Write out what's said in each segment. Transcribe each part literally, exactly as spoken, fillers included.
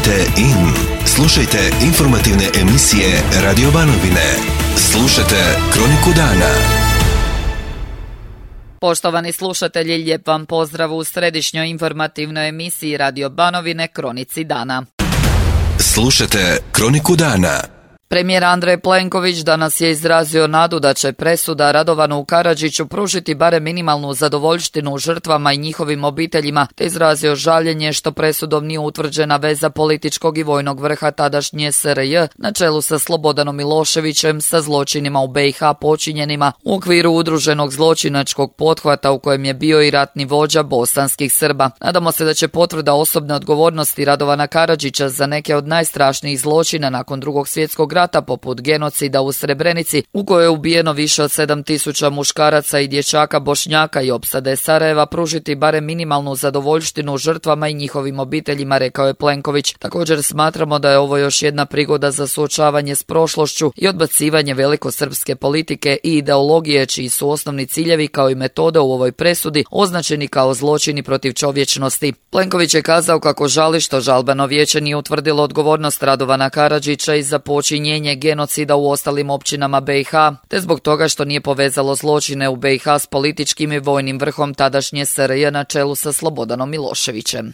Kliknite in. Slušajte informativne emisije Radio Banovine. Slušajte Kroniku dana. Poštovani slušatelji, lijep vam pozdrav u središnjoj informativnoj emisiji Radio Banovine Kronici dana. Slušajte Kroniku dana. Premijer Andrej Plenković danas je izrazio nadu da će presuda Radovanu Karadžiću pružiti barem minimalnu zadovoljštinu žrtvama i njihovim obiteljima, te izrazio žaljenje što presudom nije utvrđena veza političkog i vojnog vrha tadašnje S R J na čelu sa Slobodanom Miloševićem sa zločinima u B i H počinjenima u okviru udruženog zločinačkog pothvata u kojem je bio i ratni vođa bosanskih Srba. Nadamo se da će potvrda osobne odgovornosti Radovana Karadžića za neke od najstrašnijih zločina nakon drugog svjetskog rata poput genocida u Srebrenici, u kojoj je ubijeno više od sedam tisuća muškaraca i dječaka Bošnjaka i opsade Sarajeva, pružiti barem minimalnu zadovoljštinu žrtvama i njihovim obiteljima, rekao je Plenković. Također smatramo da je ovo još jedna prigoda za suočavanje s prošlošću i odbacivanje velikosrpske politike i ideologije čiji su osnovni ciljevi kao i metode u ovoj presudi označeni kao zločini protiv čovječnosti. Plenković je kazao kako žali što žalbeno vijeće nije utvrdilo odgovornost Radovana Karadžića i za počinjenje genocida u ostalim općinama B i H, te zbog toga što nije povezalo zločine u B i H s političkim i vojnim vrhom tadašnje S R J na čelu sa Slobodanom Miloševićem.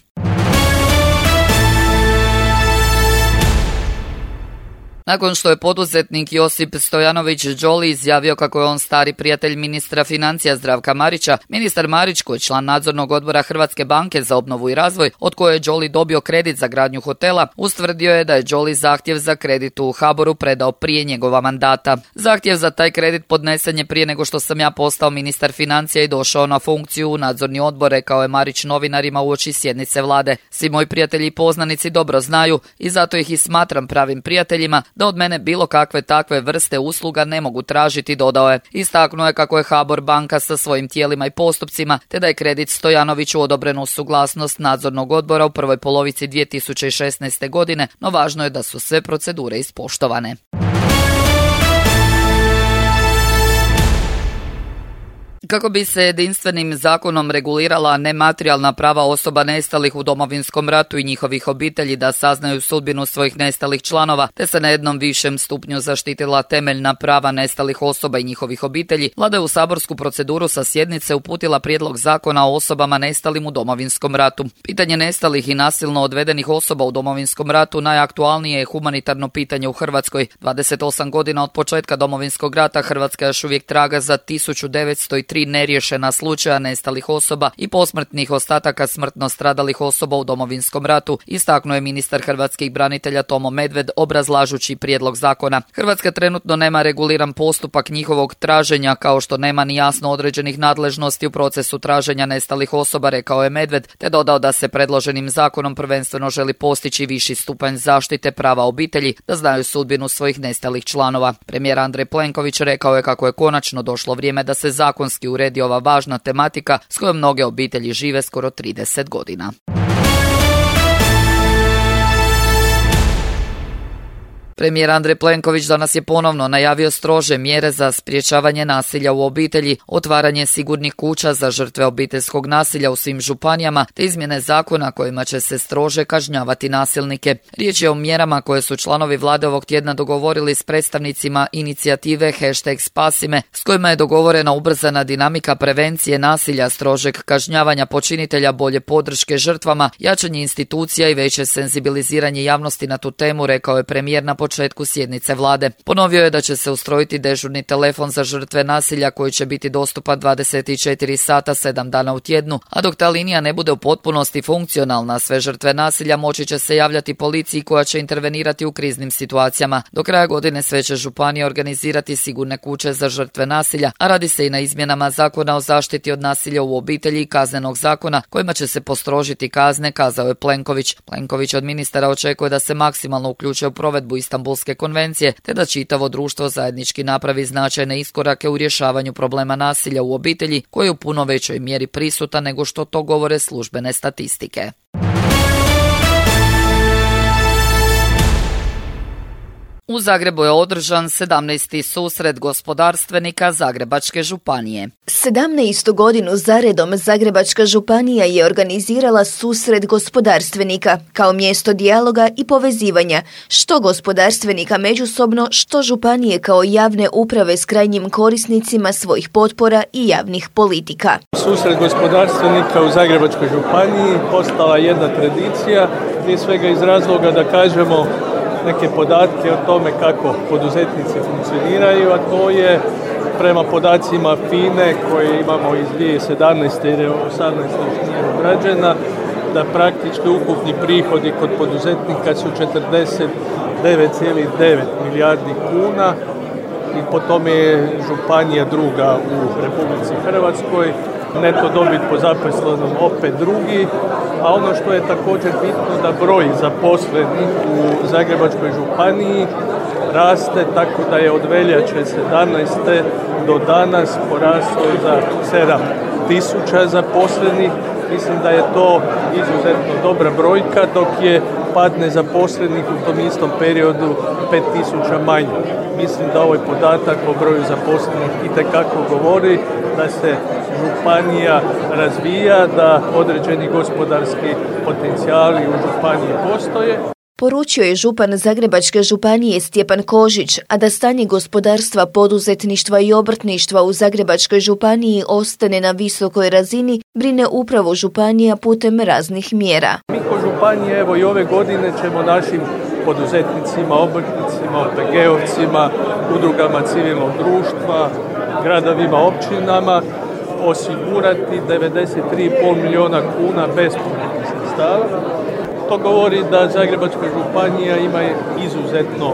Nakon što je poduzetnik Josip Stojanović Đoli izjavio kako je on stari prijatelj ministra financija Zdravka Marića, ministar Marić, koji je član nadzornog odbora Hrvatske banke za obnovu i razvoj, od koje je Đoli dobio kredit za gradnju hotela, ustvrdio je da je Đoli zahtjev za kredit u HABOR-u predao prije njegova mandata. Zahtjev za taj kredit podnesen je prije nego što sam ja postao ministar financija i došao na funkciju u nadzorni odbor, rekao je Marić novinarima uoči sjednice vlade. Svi moji prijatelji i poznanici dobro znaju i zato ih i smatram pravim prijateljima, da od mene bilo kakve takve vrste usluga ne mogu tražiti, dodao je. Istaknuo je kako je HABOR banka sa svojim tijelima i postupcima, te da je kredit Stojanoviću odobren uz suglasnost nadzornog odbora u prvoj polovici dvije tisuće šesnaeste. godine, no važno je da su sve procedure ispoštovane. Kako bi se jedinstvenim zakonom regulirala nematerijalna prava osoba nestalih u Domovinskom ratu i njihovih obitelji da saznaju sudbinu svojih nestalih članova, te se na jednom višem stupnju zaštitila temeljna prava nestalih osoba i njihovih obitelji, Vlada je u saborsku proceduru sa sjednice uputila prijedlog zakona o osobama nestalim u Domovinskom ratu. Pitanje nestalih i nasilno odvedenih osoba u Domovinskom ratu najaktualnije je humanitarno pitanje u Hrvatskoj. dvadeset osam godina od početka Domovinskog rata Hrvatska još uvijek traga za tisuću devetsto tri neriješena slučaja nestalih osoba i posmrtnih ostataka smrtno stradalih osoba u Domovinskom ratu, istaknuo je ministar hrvatskih branitelja Tomo Medved obrazlažući prijedlog zakona. Hrvatska trenutno nema reguliran postupak njihovog traženja, kao što nema ni jasno određenih nadležnosti u procesu traženja nestalih osoba, rekao je Medved, te dodao da se predloženim zakonom prvenstveno želi postići viši stupanj zaštite prava obitelji da znaju sudbinu svojih nestalih članova. Premijer Andrej Plenković rekao je kako je konačno došlo vrijeme da se zakonski uredi ova važna tematika s kojom mnoge obitelji žive skoro trideset godina. Premijer Andrej Plenković danas je ponovno najavio strože mjere za sprječavanje nasilja u obitelji, otvaranje sigurnih kuća za žrtve obiteljskog nasilja u svim županijama, te izmjene zakona kojima će se strože kažnjavati nasilnike. Riječ je o mjerama koje su članovi vlade ovog tjedna dogovorili s predstavnicima inicijative hashtag Spasime, s kojima je dogovorena ubrzana dinamika prevencije nasilja, strožeg kažnjavanja počinitelja, bolje podrške žrtvama, jačanje institucija i veće senzibiliziranje javnosti na tu temu, rekao je premijer na početku sjednice vlade. Ponovio je da će se ustrojiti dežurni telefon za žrtve nasilja koji će biti dostupan dvadeset četiri sata sedam dana u tjednu, a dok ta linija ne bude u potpunosti funkcionalna, sve žrtve nasilja moći će se javljati policiji koja će intervenirati u kriznim situacijama. Do kraja godine sve će županije organizirati sigurne kuće za žrtve nasilja, a radi se i na izmjenama zakona o zaštiti od nasilja u obitelji i kaznenog zakona kojima će se postrožiti kazne, kazao je Plenković. Plenković od ministara očekuje da se maksimalno uključe u provedbu Istanbulske konvencije, te da čitavo društvo zajednički napravi značajne iskorake u rješavanju problema nasilja u obitelji, koji je u puno većoj mjeri prisutan nego što to govore službene statistike. U Zagrebu je održan sedamnaesti susret gospodarstvenika Zagrebačke županije. sedamnaestu godinu zaredom Zagrebačka županija je organizirala susret gospodarstvenika kao mjesto dijaloga i povezivanja, što gospodarstvenika međusobno, što županije kao javne uprave s krajnjim korisnicima svojih potpora i javnih politika. Susret gospodarstvenika u Zagrebačkoj županiji postala jedna tradicija, prije svega iz razloga da kažemo neke podatke o tome kako poduzetnici funkcioniraju, a to je prema podacima F I N E koje imamo iz dvije tisuće sedamnaeste. jer je osamnaesta još nije obrađena, da praktički ukupni prihodi kod poduzetnika su četrdeset devet zarez devet milijardi kuna i po tome je županija druga u Republici Hrvatskoj. Neto dobit po zaposlenom opet drugi, a ono što je također bitno da broj zaposlenih u Zagrebačkoj županiji raste, tako da je od veljače sedamnaeste do danas porastao za sedam tisuća zaposlenih. Mislim da je to izuzetno dobra brojka, dok je pad nezaposlenih u tom istom periodu pet tisuća manje. Mislim da ovaj podatak o broju zaposlenih itekako govori da se županija razvija, da određeni gospodarski potencijali u županiji postoje. Poručio je župan Zagrebačke županije Stjepan Kožić, a da stanje gospodarstva, poduzetništva i obrtništva u Zagrebačkoj županiji ostane na visokoj razini, brine upravo županija putem raznih mjera. Mi ko županije, evo i ove godine ćemo našim poduzetnicima, obrtnicima, O P G-ovcima, udrugama civilnog društva, gradovima, općinama osigurati devedeset tri zarez pet milijuna kuna bespovratnih sredstava. To govori da Zagrebačka županija ima izuzetno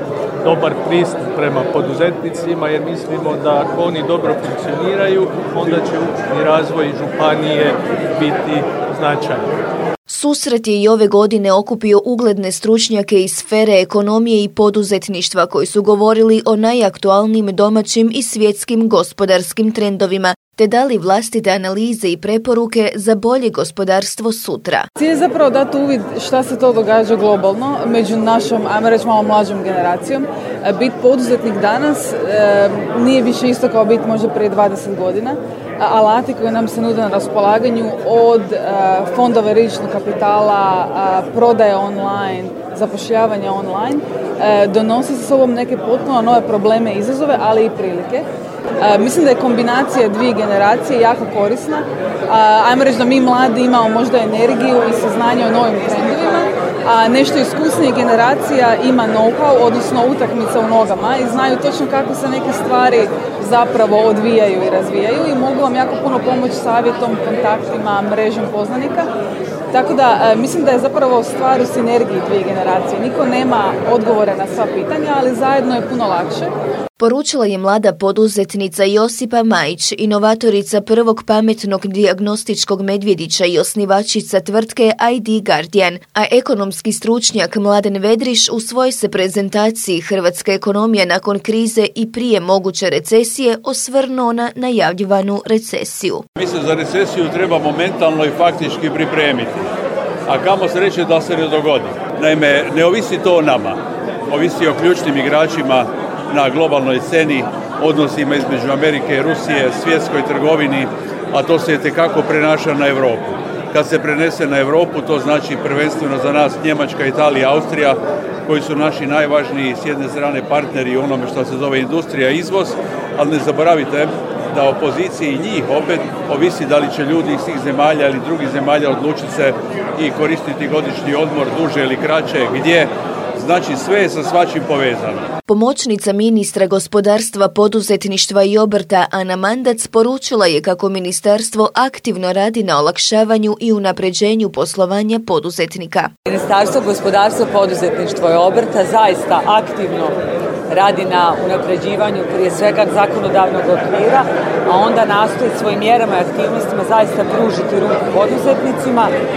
dobar pristup prema poduzetnicima, jer mislimo da ako oni dobro funkcioniraju, onda će ukupni razvoj županije biti značajan. Susret je i ove godine okupio ugledne stručnjake iz sfere ekonomije i poduzetništva koji su govorili o najaktualnijim domaćim i svjetskim gospodarskim trendovima, te dali vlastite analize i preporuke za bolje gospodarstvo sutra. Cilj je zapravo dati uvid šta se to događa globalno među našom, ajmo reći, malo mlađom generacijom. Bit poduzetnik danas e, nije više isto kao bit možda prije dvadeset godina. Alati koji nam se nude na raspolaganju od e, fondova rizičnog kapitala, e, prodaje online, zapošljavanja online, e, donosi sa sobom neke potpuno nove probleme i izazove, ali i prilike. E, mislim da je kombinacija dvije generacije jako korisna. E, ajmo reći da mi mladi imamo možda energiju i saznanje o novim trendovima, a nešto iskusnije generacija ima know-how, odnosno utakmica u nogama i znaju točno kako se neke stvari zapravo odvijaju i razvijaju i mogu vam jako puno pomoći savjetom, kontaktima, mrežom poznanika. Tako da mislim da je zapravo stvar u sinergiji dvije generacije. Niko nema odgovore na sva pitanja, ali zajedno je puno lakše. Poručila je mlada poduzetnica Josipa Majić, inovatorica prvog pametnog dijagnostičkog medvjedića i osnivačica tvrtke I D Guardian, a ekonomski stručnjak Mladen Vedriš u svojoj se prezentaciji Hrvatska ekonomija nakon krize i prije moguće recesije osvrnuo na najavljivanu recesiju. Mi se za recesiju trebamo mentalno i faktički pripremiti, a kamo sreće da se ne dogodi. Naime, ne ovisi to o nama, ovisi o ključnim igračima na globalnoj sceni, odnosima između Amerike i Rusije, svjetskoj trgovini, a to se itekako prenaša na Europu. Kad se prenese na Europu, to znači prvenstveno za nas Njemačka, Italija, Austrija, koji su naši najvažniji s jedne strane partneri u onome što se zove industrija i izvoz, ali ne zaboravite da o poziciji njih opet ovisi da li će ljudi iz tih zemalja ili drugih zemalja odlučiti se i koristiti godišnji odmor duže ili kraće, gdje. Znači sve je sa svačim povezano. Pomoćnica ministra gospodarstva, poduzetništva i obrta Ana Mandac poručila je kako ministarstvo aktivno radi na olakšavanju i unapređenju poslovanja poduzetnika. Ministarstvo gospodarstva, poduzetništva i obrta zaista aktivno radi na unapređivanju prije svega zakonodavnog okvira, a onda nastoji svojim mjerama i aktivnostima zaista pružiti ruku poduzetnicima.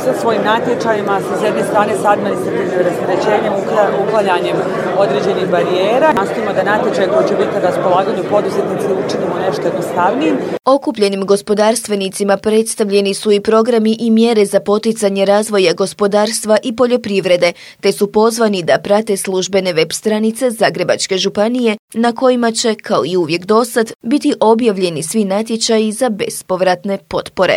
sa svojim natječajima, sa jedne strane s administrativnim rasterećenjem, uklanjanjem određenih barijera. Nastojimo da natječaj koji će biti na raspolaganju poduzetnici učinimo nešto jednostavnijim. Okupljenim gospodarstvenicima predstavljeni su i programi i mjere za poticanje razvoja gospodarstva i poljoprivrede, te su pozvani da prate službene web stranice Zagrebačke županije, na kojima će, kao i uvijek dosad, biti objavljeni svi natječaji za bespovratne potpore.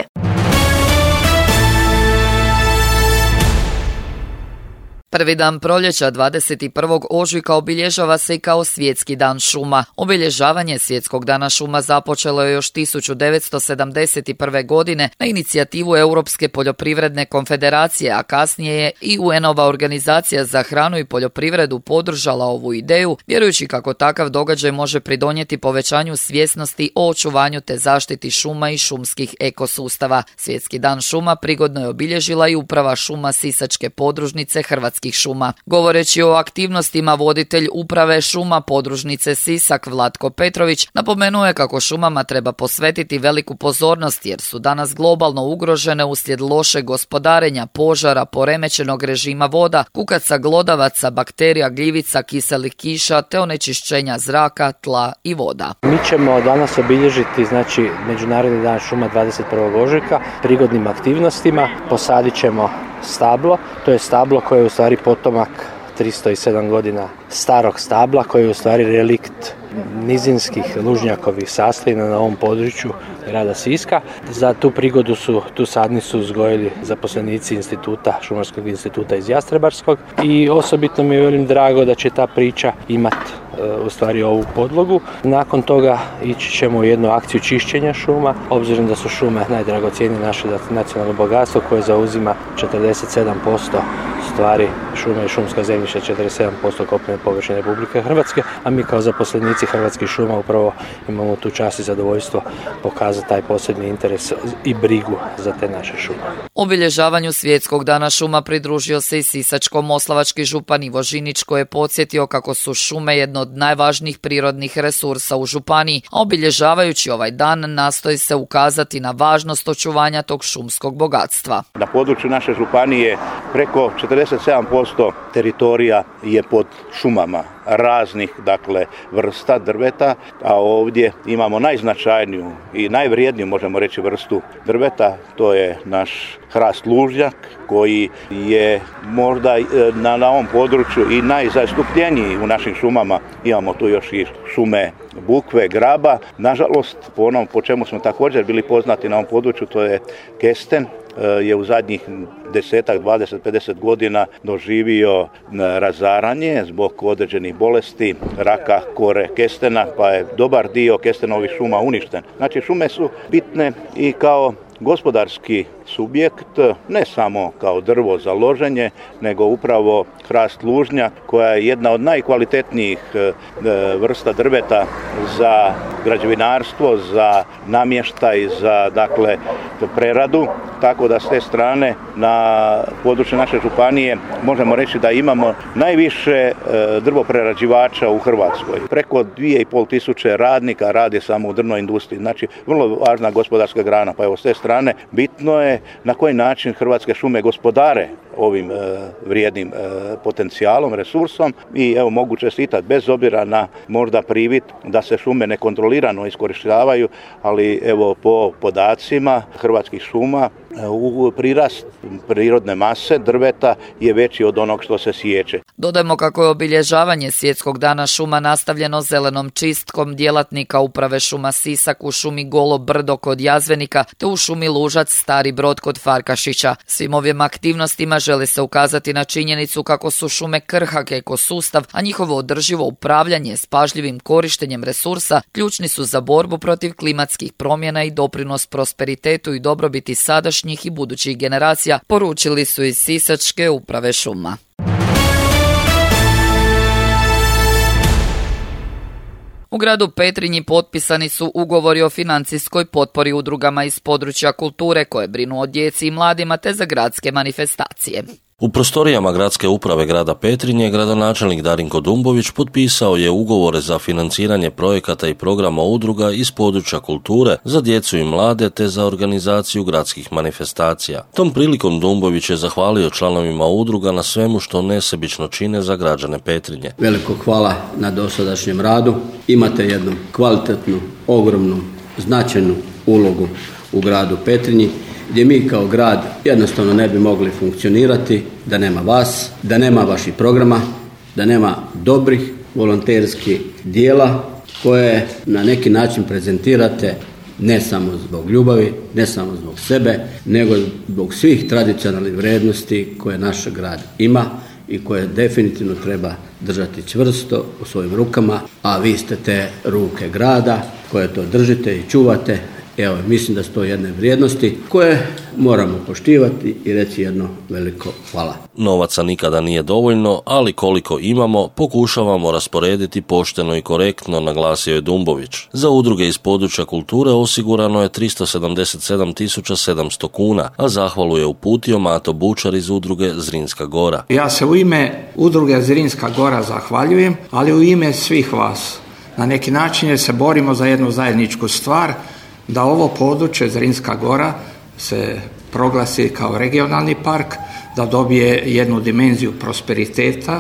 Prvi dan proljeća dvadeset prvog ožujka obilježava se i kao Svjetski dan šuma. Obilježavanje Svjetskog dana šuma započelo je još tisuću devetsto sedamdeset prve. godine na inicijativu Europske poljoprivredne konfederacije, a kasnije je i U N-ova organizacija za hranu i poljoprivredu podržala ovu ideju, vjerujući kako takav događaj može pridonijeti povećanju svjesnosti o očuvanju te zaštiti šuma i šumskih ekosustava. Svjetski dan šuma prigodno je obilježila i uprava šuma Sisačke podružnice Hrvatske šuma. Govoreći o aktivnostima, voditelj uprave šuma podružnice Sisak Vlatko Petrović napomenuo je kako šumama treba posvetiti veliku pozornost jer su danas globalno ugrožene uslijed lošeg gospodarenja, požara, poremećenog režima voda, kukaca, glodavaca, bakterija, gljivica, kiselih kiša te onečišćenja zraka, tla i voda. Mi ćemo danas obilježiti znači Međunarodni dan šuma dvadeset prvog ožujka prigodnim aktivnostima. Posadit ćemo stablo, to je stablo koje je u stvari potomak tristo sedam godina starog stabla, koji je u stvari relikt nizinskih lužnjakovih sastojina na ovom području grada Siska. Za tu prigodu su tu sadnicu uzgojili zaposlenici instituta, Šumarskog instituta iz Jastrebarskog i osobito mi je velim drago da će ta priča imati u stvari ovu podlogu. Nakon toga ići ćemo u jednu akciju čišćenja šuma, obzirom da su šume najdragocjenije naše nacionalno bogatstvo koje zauzima četrdeset sedam posto stvari šume i šumska zemljišta, četrdeset sedam posto kopnene površine Republike Hrvatske, a mi kao zaposlenici Hrvatskih šuma upravo imamo tu čast i zadovoljstvo pokazati taj posebni interes i brigu za te naše šume. Obilježavanju Svjetskog dana šuma pridružio se i Sisačko-moslavački župan Ivo Žinić, koji je podsjetio kako su šume jedno od najvažnijih prirodnih resursa u županiji, a obilježavajući ovaj dan nastoji se ukazati na važnost očuvanja tog šumskog bogatstva. Na području naše županije preko četrdeset sedam posto teritorija je pod šumama raznih dakle vrsta drveta, a ovdje imamo najznačajniju i najvrijedniju možemo reći vrstu drveta, to je naš hrast lužnjak koji je možda na, na ovom području i najzastupljeniji u našim šumama. Imamo tu još i šume bukve, graba. Nažalost, po onom po čemu smo također bili poznati na ovom području, to je kesten, je u zadnjih desetak, dvadeset, pedeset godina doživio razaranje zbog određenih bolesti, raka kore kestena, pa je dobar dio kestenovih šuma uništen. Znači, šume su bitne i kao gospodarski subjekt, ne samo kao drvo za loženje, nego upravo hrast lužnjak koja je jedna od najkvalitetnijih vrsta drveta za građevinarstvo, za namještaj, za dakle preradu, tako da s te strane na području naše županije možemo reći da imamo najviše drvoprerađivača u Hrvatskoj. Preko dvije i pol tisuće radnika radi samo u drvnoj industriji, znači vrlo važna gospodarska grana, pa evo s te strane bitno je na koji način Hrvatske šume gospodare ovim e, vrijednim e, potencijalom, resursom i evo mogu čestitati bez obzira na možda privid da se šume nekontrolirano iskorištavaju, ali evo po podacima Hrvatskih šuma u prirast prirodne mase drveta je veći od onog što se siječe. Dodajmo kako je obilježavanje Svjetskog dana šuma nastavljeno zelenom čistkom djelatnika uprave šuma Sisak u šumi Golo Brdo kod Jazvenika te u šumi Lužac Stari Brod kod Farkašića. Svim ovim aktivnostima želi se ukazati na činjenicu kako su šume krhak ekosustav, a njihovo održivo upravljanje s pažljivim korištenjem resursa ključni su za borbu protiv klimatskih promjena i doprinos prosperitetu i dobrobiti sadašnjih i budućih generacija, poručili su iz Sisačke uprave šuma. U gradu Petrinji potpisani su ugovori o financijskoj potpori udrugama iz područja kulture koje brinu o djeci i mladima te za gradske manifestacije. U prostorijama gradske uprave grada Petrinje gradonačelnik Darinko Dumbović potpisao je ugovore za financiranje projekata i programa udruga iz područja kulture za djecu i mlade te za organizaciju gradskih manifestacija. Tom prilikom Dumbović je zahvalio članovima udruga na svemu što nesebično čine za građane Petrinje. Veliko hvala na dosadašnjem radu. Imate jednu kvalitetnu, ogromnu, značajnu ulogu u gradu Petrinji, gdje mi kao grad jednostavno ne bi mogli funkcionirati da nema vas, da nema vaših programa, da nema dobrih volonterskih dijela koje na neki način prezentirate ne samo zbog ljubavi, ne samo zbog sebe, nego zbog svih tradicionalnih vrijednosti koje naš grad ima i koje definitivno treba držati čvrsto u svojim rukama, a vi ste te ruke grada koje to držite i čuvate. Evo, mislim da su to jedne vrijednosti koje moramo poštivati i reći jedno veliko hvala. Novaca nikada nije dovoljno, ali koliko imamo pokušavamo rasporediti pošteno i korektno, naglasio je Dumbović. Za udruge iz područja kulture osigurano je tristo sedamdeset sedam tisuća sedamsto kuna, a zahvalu je uputio Mato Bučar iz udruge Zrinska Gora. Ja se u ime udruge Zrinska Gora zahvaljujem, ali u ime svih vas. Na neki način se borimo za jednu zajedničku stvar, da ovo područje Zrinska Gora se proglasi kao regionalni park, da dobije jednu dimenziju prosperiteta,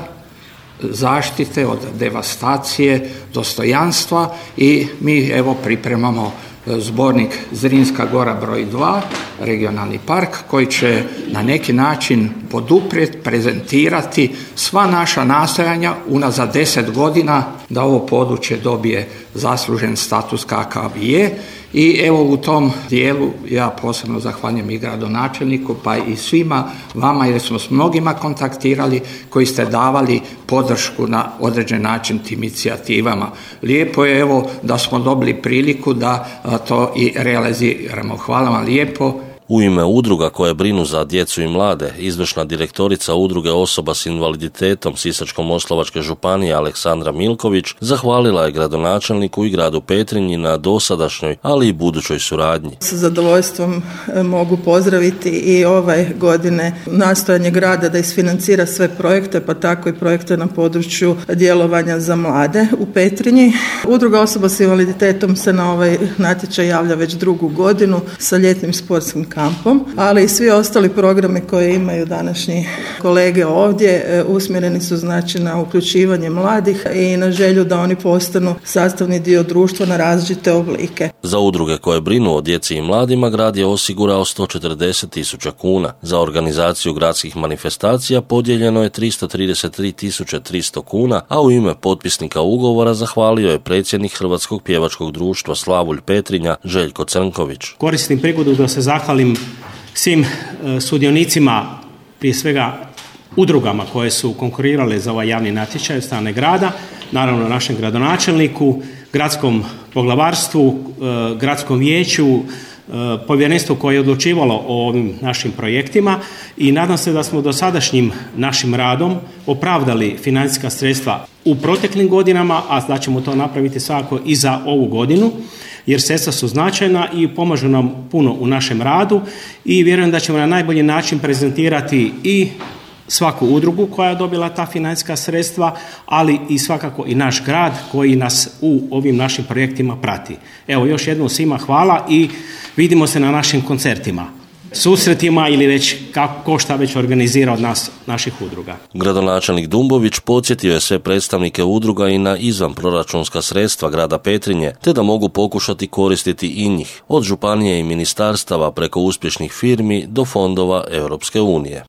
zaštite od devastacije, dostojanstva i mi evo pripremamo zbornik Zrinska Gora broj dva, regionalni park, koji će na neki način poduprijeti, prezentirati sva naša nastojanja unazad deset godina da ovo područje dobije zaslužen status kakav je. I evo u tom dijelu ja posebno zahvaljujem i gradonačelniku pa i svima vama jer smo s mnogima kontaktirali koji ste davali podršku na određen način tim inicijativama. Lijepo je evo da smo dobili priliku da to i realiziramo. Hvala vam lijepo. U ime udruga koje brinu za djecu i mlade, izvršna direktorica udruge osoba s invaliditetom Sisačko-moslavačke županije Aleksandra Milković zahvalila je gradonačelniku i gradu Petrinji na dosadašnjoj, ali i budućoj suradnji. Sa zadovoljstvom mogu pozdraviti i ove godine nastojanje grada da isfinancira sve projekte, pa tako i projekte na području djelovanja za mlade u Petrinji. Udruga osoba s invaliditetom se na ovaj natječaj javlja već drugu godinu sa ljetnim sportskim kampom, ali i svi ostali programi koje imaju današnji kolege ovdje usmjereni su znači na uključivanje mladih i na želju da oni postanu sastavni dio društva na različite oblike. Za udruge koje brinu o djeci i mladima grad je osigurao sto četrdeset tisuća kuna. Za organizaciju gradskih manifestacija podijeljeno je tristo trideset tri tisuće tristo kuna, a u ime potpisnika ugovora zahvalio je predsjednik Hrvatskog pjevačkog društva Slavulj Petrinja Željko Crnković. Koristim prigodu da se zahvalim svim sudionicima, prije svega udrugama koje su konkurirale za ovaj javni natječaj od strane grada, naravno našem gradonačelniku, gradskom poglavarstvu, gradskom vijeću, povjerenstvu koje je odlučivalo o ovim našim projektima i nadam se da smo dosadašnjim našim radom opravdali financijska sredstva u proteklim godinama, a da ćemo to napraviti svakako i za ovu godinu, jer sredstva su značajna i pomažu nam puno u našem radu i vjerujem da ćemo na najbolji način prezentirati i svaku udrugu koja je dobila ta financijska sredstva, ali i svakako i naš grad koji nas u ovim našim projektima prati. Evo, još jednom svima hvala i vidimo se na našim koncertima, susretima ili već kako šta već organizira od nas, naših udruga. Gradonačelnik Dumbović podsjetio je sve predstavnike udruga i na izvanproračunska sredstva grada Petrinje, te da mogu pokušati koristiti i njih, od županije i ministarstava preko uspješnih firmi do fondova Europske unije.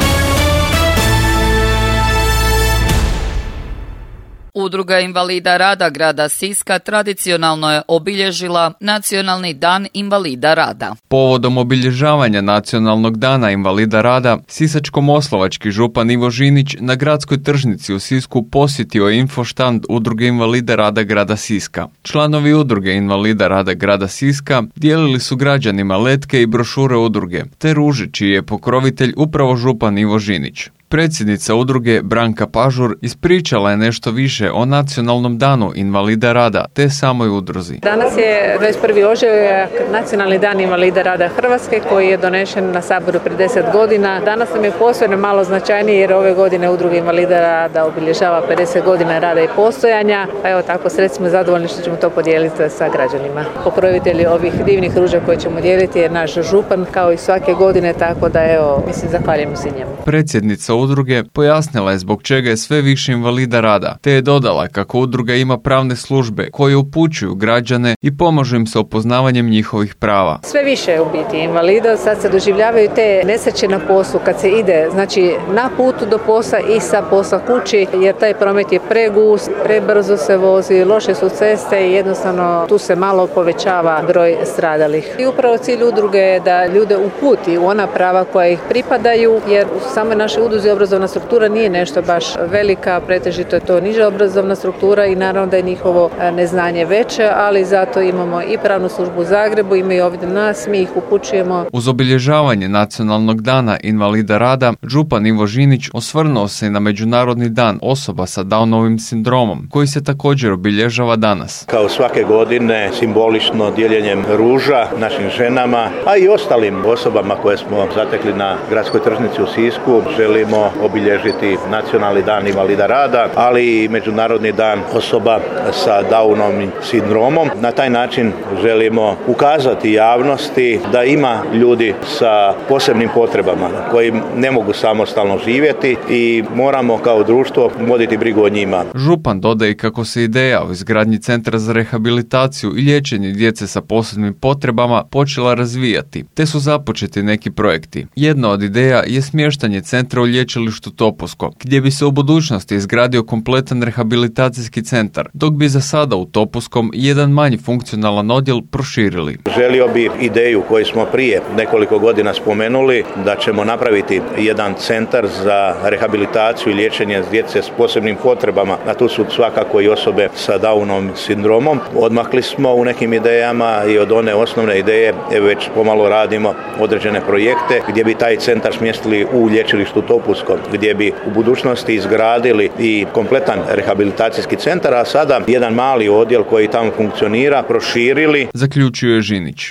Udruga invalida rada grada Siska tradicionalno je obilježila Nacionalni dan invalida rada. Povodom obilježavanja Nacionalnog dana invalida rada, sisačko-moslavački župan Ivo Žinić na gradskoj tržnici u Sisku posjetio je infoštand Udruge invalida rada grada Siska. Članovi Udruge invalida rada grada Siska dijelili su građanima letke i brošure udruge, te ruže čiji je pokrovitelj upravo župan Ivo Žinić. Predsjednica udruge Branka Pažur ispričala je nešto više o Nacionalnom danu invalida rada te samoj udruzi. Danas je dvadeset prvi ožujak Nacionalni dan invalida rada Hrvatske koji je donešen na Saboru prije deset godina. Danas nam je posebno malo značajniji jer ove godine udruga invalida rada obilježava pedeset godina rada i postojanja. Pa evo tako sretni zadovoljni što ćemo to podijeliti sa građanima. Pokrovitelji ovih divnih ruža koje ćemo dijeliti je naš župan kao i svake godine, tako da evo, mislim, zahvaljujemo se njemu. Predsjednica udruge pojasnila je zbog čega je sve više invalida rada, te je dodala kako udruga ima pravne službe koje upućuju građane i pomažu im sa upoznavanjem njihovih prava. Sve više je u biti invalida, sad se doživljavaju te nesreće na poslu kad se ide, znači na putu do posla i sa posla kući, jer taj promet je pregust, prebrzo se vozi, loše su ceste i jednostavno tu se malo povećava broj stradalih. I upravo cilj udruge je da ljude uputi u ona prava koja ih pripadaju, jer u samoj našoj udruzi obrazovna struktura nije nešto baš velika, pretežito je to niža obrazovna struktura i naravno da je njihovo neznanje veće, ali zato imamo i pravnu službu u Zagrebu, imaju ovdje nas, mi ih upućujemo. Uz obilježavanje Nacionalnog dana invalida rada, župan Ivo Žinić osvrnuo se i na Međunarodni dan osoba sa Downovim sindromom, koji se također obilježava danas. Kao svake godine simbolično dijeljenjem ruža našim ženama, a i ostalim osobama koje smo zatekli na gradskoj tržnici u Sisku, želimo obilježiti Nacionalni dan invalida rada, ali i Međunarodni dan osoba sa Downovim sindromom. Na taj način želimo ukazati javnosti da ima ljudi sa posebnim potrebama koji ne mogu samostalno živjeti i moramo kao društvo voditi brigu o njima. Župan dodaje kako se ideja o izgradnji centra za rehabilitaciju i liječenje djece sa posebnim potrebama počela razvijati, te su započeti neki projekti. Jedna od ideja je smještanje centra u lječilištu Topusko, gdje bi se u budućnosti izgradio kompletan rehabilitacijski centar, dok bi za sada u Topuskom jedan manji funkcionalan odjel proširili. Želio bi ideju koju smo prije nekoliko godina spomenuli, da ćemo napraviti jedan centar za rehabilitaciju i liječenje djece s posebnim potrebama, a tu su svakako i osobe sa Downovim sindromom. Odmakli smo u nekim idejama i od one osnovne ideje već pomalo radimo određene projekte gdje bi taj centar smjestili u lječilištu Topusko, gdje bi u budućnosti izgradili i kompletan rehabilitacijski centar, a sada jedan mali odjel koji tamo funkcionira proširili. Zaključuje Žinić.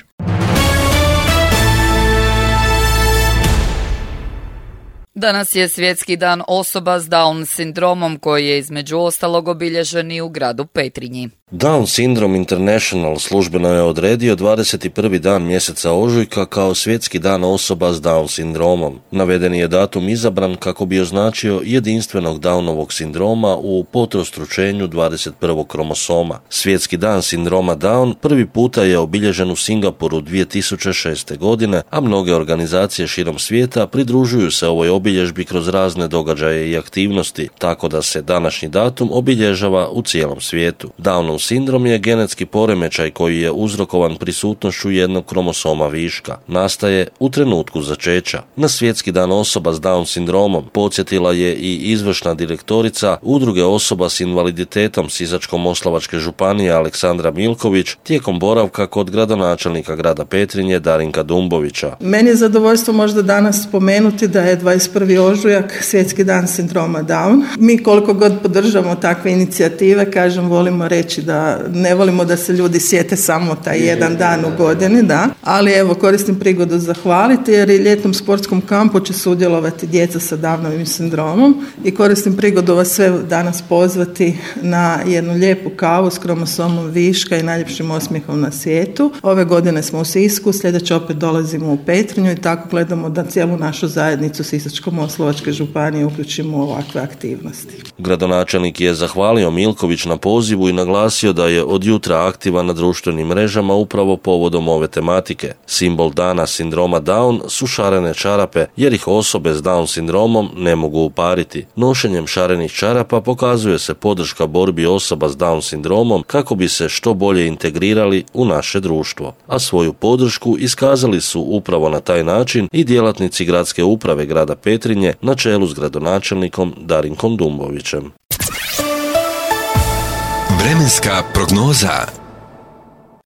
Danas je Svjetski dan osoba s Down sindromom koji je između ostalog obilježen i u gradu Petrinji. Down Syndrome International službeno je odredio dvadeset prvi dan mjeseca ožujka kao Svjetski dan osoba s Down sindromom. Navedeni je datum izabran kako bi označio jedinstvenog Downovog sindroma u potrostručenju dvadeset prvog kromosoma. Svjetski dan sindroma Down prvi puta je obilježen u Singapuru dvije tisuće šeste. godine, a mnoge organizacije širom svijeta pridružuju se ovoj obilježbi kroz razne događaje i aktivnosti, tako da se današnji datum obilježava u cijelom svijetu. Downov sindrom je genetski poremećaj koji je uzrokovan prisutnošću jednog kromosoma viška. Nastaje u trenutku začeća. Na Svjetski dan osoba s Down sindromom podsjetila je i izvršna direktorica Udruge osoba s invaliditetom Sisačko-moslavačke županije Aleksandra Milković tijekom boravka kod gradonačelnika grada Petrinje Darinka Dumbovića. Meni je zadovoljstvo možda danas spomenuti da je dvadeset prvi ožujak Svjetski dan sindroma Down. Mi koliko god podržamo takve inicijative, kažem, volimo reći da ne volimo da se ljudi sjete samo taj jedan dan u godini, da. Ali evo, koristim prigodu zahvaliti jer i ljetnom sportskom kampu će sudjelovati djeca sa Downovim sindromom i koristim prigodu vas sve danas pozvati na jednu lijepu kavu s kromosomom viška i najljepšim osmijehom na svijetu. Ove godine smo u Sisku, sljedeće opet dolazimo u Petrinju i tako gledamo da cijelu našu zajednicu Sisačko-moslavačke županije uključimo u ovakve aktivnosti. Gradonačelnik je zahvalio Milković na pozivu i naglasio da je od jutra aktivan na društvenim mrežama upravo povodom ove tematike. Simbol dana sindroma Down su šarene čarape, jer ih osobe s Down sindromom ne mogu upariti. Nošenjem šarenih čarapa pokazuje se podrška borbi osoba s Down sindromom kako bi se što bolje integrirali u naše društvo. A svoju podršku iskazali su upravo na taj način i djelatnici gradske uprave grada Petrinje na čelu s gradonačelnikom Darinkom Dumbovićem. Vremenska prognoza.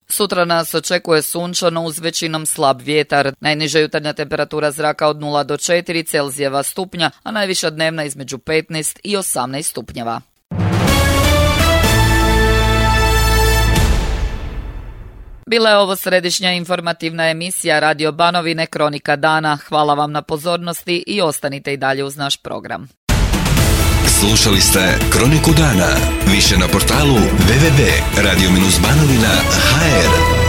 Sutra nas očekuje sunčano uz većinom slab vjetar. Najniža jutarnja temperatura zraka od nula do četiri Celzijeva stupnja, a najviša dnevna između petnaest i osamnaest stupnjeva. Bila je ovo središnja informativna emisija Radio Banovine Kronika dana. Hvala vam na pozornosti i ostanite i dalje uz naš program. Slušali ste Kroniku dana. Više na portalu w w w tačka radio banovina tačka h r.